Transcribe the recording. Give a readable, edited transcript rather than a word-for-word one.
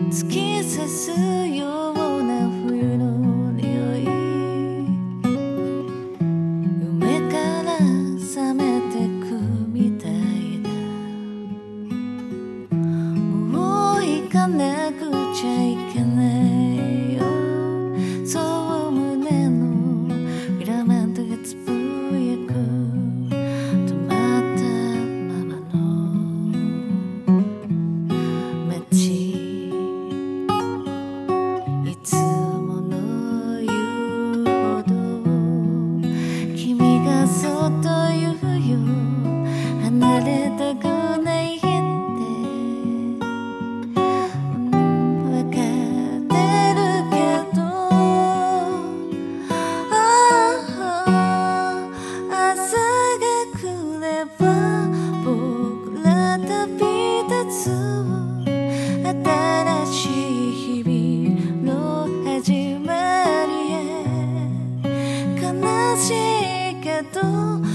突き刺すような冬の匂い、夢から覚めてくみたいだ。もう行かなくちゃいけないよ、そう胸のフィラメントがつぶやく。止まったままの街、いつもの言うほど君がそっと言うよ、離れたくないってわかってるけど、朝が来れば僕ら旅立つ。新しい日々の始まりへ、悲しいけど